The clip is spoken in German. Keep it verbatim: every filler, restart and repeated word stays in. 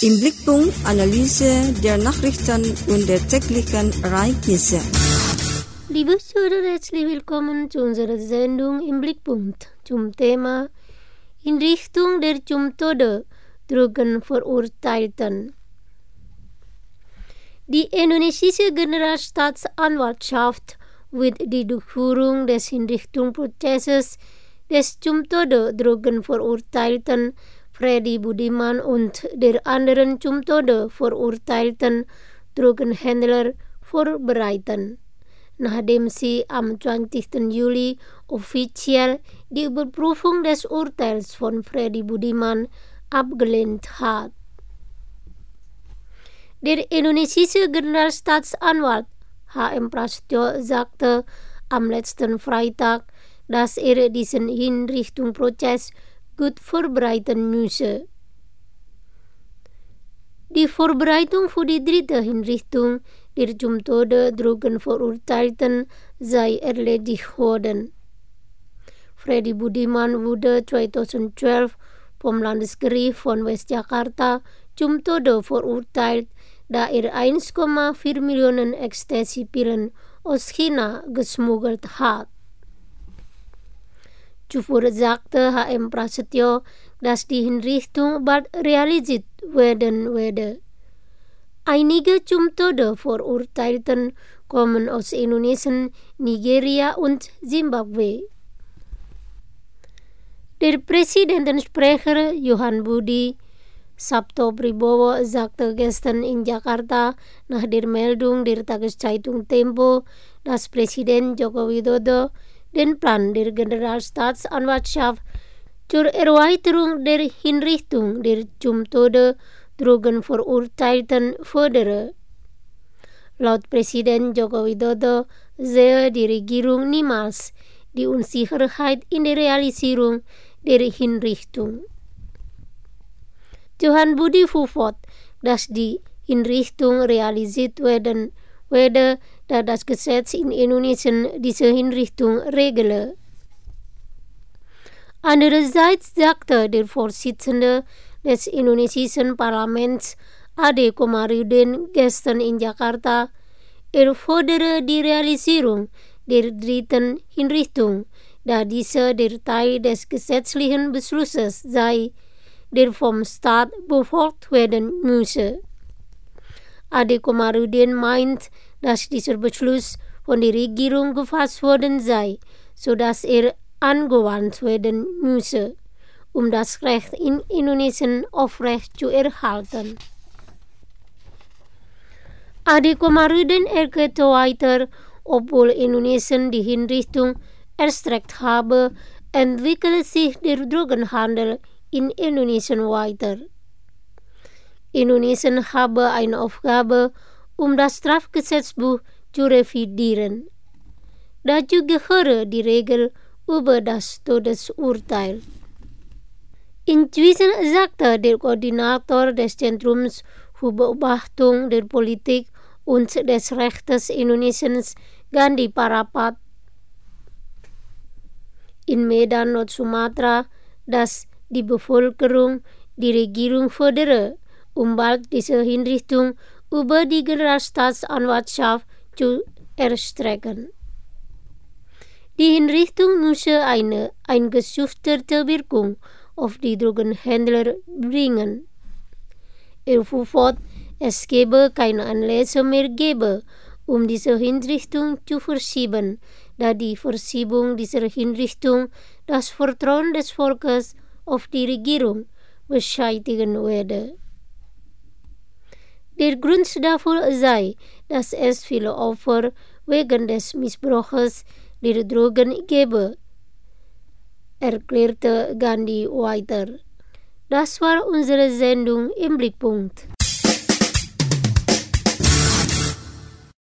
Im Blickpunkt Analyse der Nachrichten und der täglichen Ereignisse. Liebe Zuhörer, herzlich willkommen zu unserer Sendung im Blickpunkt zum Thema in Richtung der zum Tode Drogenverurteilten. Die indonesische Generalstaatsanwaltschaft wird die Durchführung des Hinrichtungsprozesses des zum Tode Drogenverurteilten Freddy Budiman und der anderen zum Tode verurteilten Drogenhändler vorbereiten, nachdem sie am zwanzigsten Juli offiziell die Überprüfung des Urteils von Freddy Budiman abgelehnt hat. Der indonesische Generalstaatsanwalt H M Prasetyo sagte am letzten Freitag, dass er diesen Hinrichtungsprozess gut vorbereiten müsse. Die Vorbereitung für die dritte Hinrichtung der zum Tode Drogenverurteilten sei erledigt worden. Freddy Budiman wurde zweitausendzwölf vom Landesgericht von Westjakarta zum Tode verurteilt, da er eins Komma vier Millionen Ecstasy-Pillen aus China geschmuggelt hat. Zuvor sagte H M Prasetyo, dass die Hinrichtung bald realisiert werden werde. Einige zum Tode Verurteilten kommen aus Indonesien, Nigeria und Zimbabwe. Der Präsidentensprecher Johan Budi Sabto Pribowo sagte gestern in Jakarta nach der Meldung der Tageszeitung Tempo, dass Präsident Joko Widodo den Plan der Generalstaatsanwaltschaft zur Erweiterung der Hinrichtung der zum Tode Drogenverurteilten fördere. Laut Präsident Joko Widodo sehe die Regierung niemals die Unsicherheit in der Realisierung der Hinrichtung. Johan Budi fuhr fort, dass die Hinrichtung realisiert werden werde, da das Gesetz in Indonesien diese Hinrichtung regle. Andererseits sagte der Vorsitzende des indonesischen Parlaments Ade Komarudin gestern in Jakarta, er fordere die Realisierung der dritten Hinrichtung, da diese der Teil des gesetzlichen Beschlusses sei, der vom Staat befolgt werden müsse. Ade Komarudin meint, dass dieser Beschluss von der Regierung gefasst worden sei, sodass er angewandt werden müsse, um das Recht in Indonesien aufrecht zu erhalten. Ade Komarudin erklärte weiter, obwohl Indonesien die Hinrichtung erstreckt habe, entwickelt sich der Drogenhandel in Indonesien weiter. Indonesien habe eine Aufgabe, um das Strafgesetzbuch zu revidieren. Dazu gehöre die Regel über das Todesurteil. Inzwischen sagte der Koordinator des Zentrums für Beobachtung der Politik und des Rechtes Indonesiens, Gandhi Parapat, in Medan, Nord-Sumatra, dass die Bevölkerung die Regierung fördere, um bald diese Hinrichtung über die Generalstaatsanwaltschaft zu erstrecken. Die Hinrichtung müsse eine eingeschüchterte Wirkung auf die Drogenhändler bringen. Er fuhr fort, es gebe keine Anlässe mehr gebe, um diese Hinrichtung zu verschieben, da die Verschiebung dieser Hinrichtung das Vertrauen des Volkes auf die Regierung beschädigen werde. Der Grund dafür sei, dass es viele Opfer wegen des Missbrauchs der Drogen gebe, erklärte Gandhi weiter. Das war unsere Sendung im Blickpunkt.